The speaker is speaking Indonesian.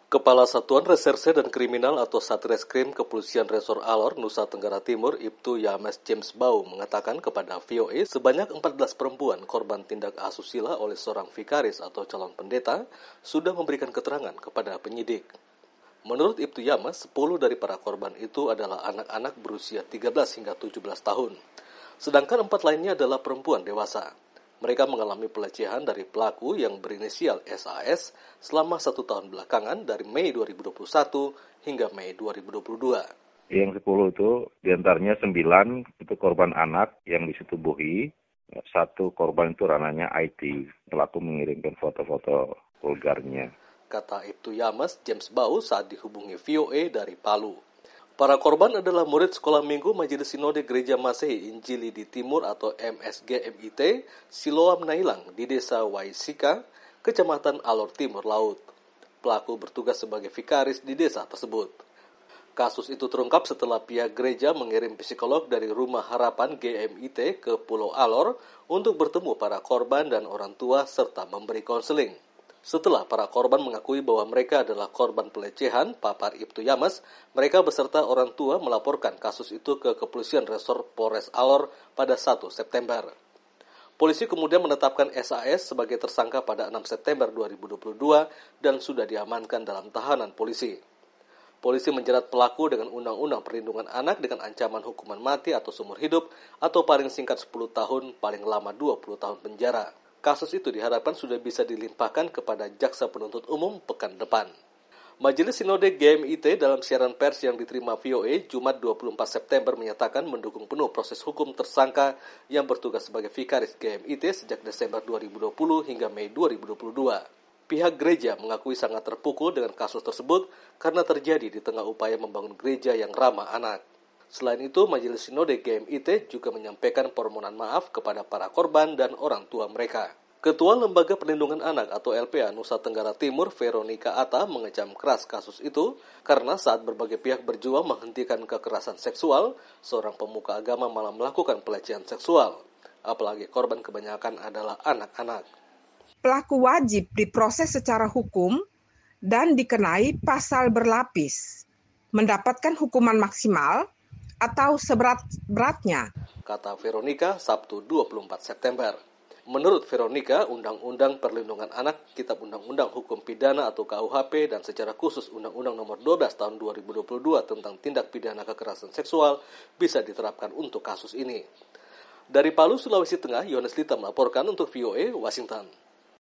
Kepala Satuan Reserse dan Kriminal atau Satreskrim Kepolisian Resor Alor, Nusa Tenggara Timur, Ibtu Yames James Bau mengatakan kepada VOA sebanyak 14 perempuan korban tindak asusila oleh seorang vikaris atau calon pendeta sudah memberikan keterangan kepada penyidik. Menurut Ibtu Yames, 10 dari para korban itu adalah anak-anak berusia 13 hingga 17 tahun. Sedangkan 4 lainnya adalah perempuan dewasa. Mereka mengalami pelecehan dari pelaku yang berinisial SAS selama 1 tahun belakangan dari Mei 2021 hingga Mei 2022. Yang 10 itu diantaranya 9 itu korban anak yang disetubuhi. 1 korban itu ranahnya IT. Pelaku mengirimkan foto-foto vulgarnya, kata Ibtu Yames James Bau saat dihubungi VOA dari Palu. Para korban adalah murid sekolah minggu Majelis Sinode Gereja Masehi Injili di Timur atau MSG-MIT Siloam Nailang di Desa Waisika, Kecamatan Alor Timur Laut. Pelaku bertugas sebagai vikaris di desa tersebut. Kasus itu terungkap setelah pihak gereja mengirim psikolog dari Rumah Harapan GMIT ke Pulau Alor untuk bertemu para korban dan orang tua serta memberi konseling. Setelah para korban mengakui bahwa mereka adalah korban pelecehan, papar Ibtu Yames, mereka beserta orang tua melaporkan kasus itu ke Kepolisian Resor Polres Alor pada 1 September. Polisi kemudian menetapkan SAS sebagai tersangka pada 6 September 2022 dan sudah diamankan dalam tahanan polisi. Polisi menjerat pelaku dengan Undang-Undang Perlindungan Anak dengan ancaman hukuman mati atau seumur hidup atau paling singkat 10 tahun, paling lama 20 tahun penjara. Kasus itu diharapkan sudah bisa dilimpahkan kepada Jaksa Penuntut Umum pekan depan. Majelis Sinode GMIT dalam siaran pers yang diterima VOA Jumat 24 September menyatakan mendukung penuh proses hukum tersangka yang bertugas sebagai vikaris GMIT sejak Desember 2020 hingga Mei 2022. Pihak gereja mengakui sangat terpukul dengan kasus tersebut karena terjadi di tengah upaya membangun gereja yang ramah anak. Selain itu, Majelis Sinode GMIT juga menyampaikan permohonan maaf kepada para korban dan orang tua mereka. Ketua Lembaga Perlindungan Anak atau LPA Nusa Tenggara Timur, Veronica Atta, mengecam keras kasus itu karena saat berbagai pihak berjuang menghentikan kekerasan seksual, seorang pemuka agama malah melakukan pelecehan seksual. Apalagi korban kebanyakan adalah anak-anak. Pelaku wajib diproses secara hukum dan dikenai pasal berlapis, mendapatkan hukuman maksimal atau seberat-beratnya, kata Veronica Sabtu 24 September. Menurut Veronica, Undang-Undang Perlindungan Anak, Kitab Undang-Undang Hukum Pidana atau KUHP dan secara khusus Undang-Undang Nomor 12 Tahun 2022 tentang tindak pidana kekerasan seksual bisa diterapkan untuk kasus ini. Dari Palu, Sulawesi Tengah, Yones Lita melaporkan untuk VOA Washington.